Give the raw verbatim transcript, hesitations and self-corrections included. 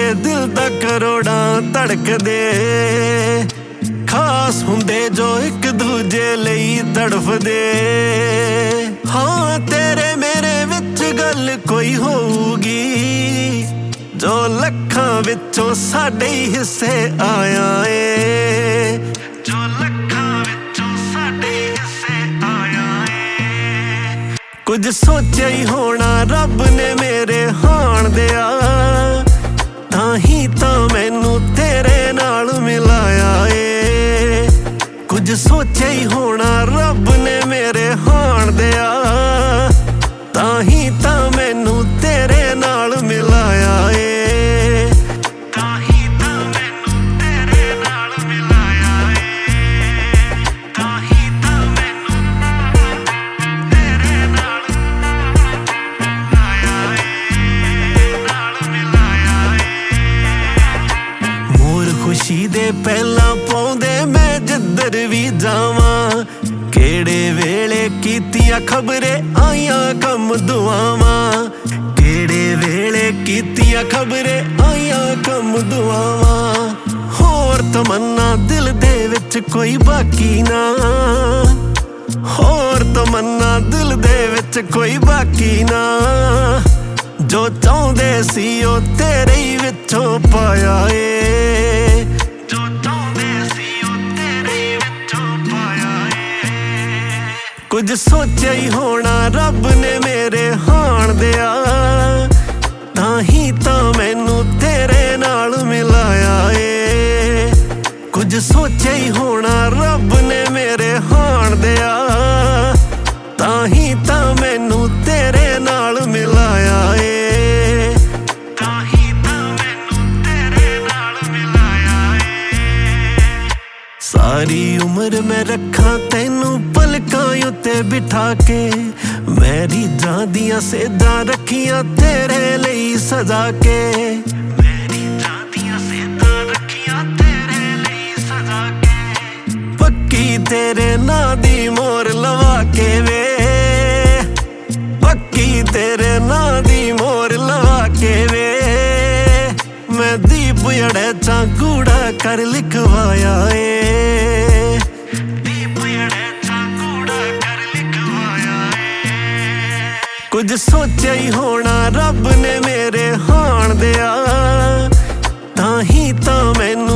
ਮੇਰੇ ਦਿਲ ਦਾ ਕਰੋੜਾਂ ਧੜਕਦੇ, ਖਾਸ ਹੁੰਦੇ ਜੋ ਇੱਕ ਦੂਜੇ ਲਈ ਤੜਫਦੇ। ਹਾਂ ਤੇਰੇ ਮੇਰੇ ਵਿੱਚ ਗੱਲ ਕੋਈ ਹੋਊਗੀ, ਜੋ ਲੱਖਾਂ ਵਿੱਚੋਂ ਸਾਡੇ ਹੀ ਹਿੱਸੇ ਆਇਆ ਏ, ਜੋ ਲੱਖਾਂ ਵਿੱਚੋਂ ਸਾਡੇ ਹੀ ਹਿੱਸੇ ਆਇਆ ਏ। ਕੁਝ ਸੋਚਿਆ ਹੀ ਹੋਣਾ ਰੱਬ ਨੇ ਮੇਰੇ ਹਾਣ ਦਿਆ, ਤਾਂ ਹੀ ਤਾਂ ਮੈਨੂੰ ਤੇਰੇ ਨਾਲ ਮਿਲਾਇਆ ਏ। ਕੁਝ ਸੋਚਿਆ ਹੀ ਹੋਣਾ ਰੱਬ ਨੇ ਮੇਰੇ ਹਾਣ ਦਿਆ, ਤਾਂ ਹੀ ਤਾਂ ਮੈਨੂੰ ਤੇਰੇ ਨਾਲ ਮਿਲਾਇਆ ਏ, ਤਾਂ ਹੀ ਤਾਂ ਮੈਨੂੰ ਤੇਰੇ ਨਾਲ ਮਿਲਾਇਆ ਏ, ਤਾਂ ਹੀ ਤਾਂ ਮੈਨੂੰ ਤੇਰੇ ਨਾਲ ਮਿਲਾਇਆ ਏ, ਨਾਲ ਮਿਲਾਇਆ ਏ। ਮੋਰ ਖੁਸ਼ੀ ਦੇ ਪਹਿਲਾਂ ਪਾਉਂਦੇ ਮੈਂ ਜਿੱਧਰ ਵੀ ਜਾਵਾਂ, ਕਿਹੜੇ ਵੇਲੇ ਕੀਤੀਆਂ ਖਬਰੇ ਆਈਆਂ ਕੰਮ ਦੁਆਵਾਂ, ਕਿਹੜੇ ਵੇਲੇ ਕੀਤੀਆਂ ਖਬਰੇ ਆਈਆਂ ਕੰਮ ਦੁਆਵਾਂ। ਹੋਰ ਤਮੰਨਾ ਦਿਲ ਦੇ ਵਿੱਚ ਕੋਈ ਬਾਕੀ ਨਾ, ਹੋਰ ਤਮੰਨਾ ਦਿਲ ਦੇ ਵਿੱਚ ਕੋਈ ਬਾਕੀ ਨਾ, ਜੋ ਚਾਹੁੰਦੇ ਸੀ ਉਹ ਤੇਰੇ ਹੀ ਵਿੱਚੋਂ ਪਾਇਆ ਏ, ਜੋ ਚਾਹੁੰਦੇ ਸੀ ਉਹ ਤੇਰੇ ਹੀ ਵਿੱਚੋਂ ਪਾਇਆ ਏ। ਕੁਝ ਸੋਚਿਆ ਹੀ ਹੋਣਾ ਰੱਬ ਨੇ ਮੇਰੇ ਹਾਣ ਦਿਆ, ਤਾਂ ਹੀ ਤਾਂ ਮੈਨੂੰ ਤੇਰੇ ਨਾਲ ਮਿਲਾਇਆ ਏ। ਕੁਝ ਸੋਚਿਆ ਹੀ ਹੋਣਾ ਰੱਬ ਨੇ ਮੇਰੇ ਹਾਣ ਦਿਆ, ਤਾਂ ਹੀ ਤਾਂ ਮੈਨੂੰ ਤੇਰੇ ਨਾਲ ਮਿਲਾਇਆ ਏ, ਤਾਂ ਹੀ ਤਾਂ ਮੈਨੂੰ ਤੇਰੇ ਨਾਲ ਮਿਲਾਇਆ ਏ। ਸਾਰੀ ਉਮਰ ਮੈਂ ਰੱਖਾਂ ਤੈਨੂੰ ਪਲਕਾਂ ਉੱਤੇ ਬਿਠਾ ਕੇ, ਮੇਰੀ ਜਾਨ ਦੀਆਂ ਸੇਧਾਂ ਰੱਖੀਆਂ ਤੇਰੇ ਲਈ ਸਜਾ ਕੇ, ਮੇਰੀ ਜਾਨ ਦੀਆਂ ਸੇਧਾਂ ਰੱਖੀਆਂ ਤੇਰੇ ਲਈ ਸਜਾ ਕੇ। ਪੱਕੀ ਤੇਰੇ ਨਾਂ ਦੀ ਮੋਹਰ ਲਵਾ ਕੇ ਵੇ, ਪੱਕੀ ਤੇਰੇ ਨਾਂ ਦੀ ਮੋਹਰ ਲਵਾ ਕੇ ਵੇ। ਮੈਂ ਦੀਪ ਅੜੇ ਚਾਂ ਗੂੜਾ ਕਰ ਲਿਖਵਾਇਆ ਏ, ਦੀਪ ਅੜੇ ਚਾਂ ਗੂੜਾ ਕਰ ਲਿਖਵਾਇਆ ਏ। ਕੁਝ ਸੋਚਿਆ ਹੀ ਹੋਣਾ ਰੱਬ ਨੇ ਮੇਰੇ ਹਾਣ ਦਿਆ, ਤਾਂ ਹੀ ਤਾਂ ਮੈਨੂੰ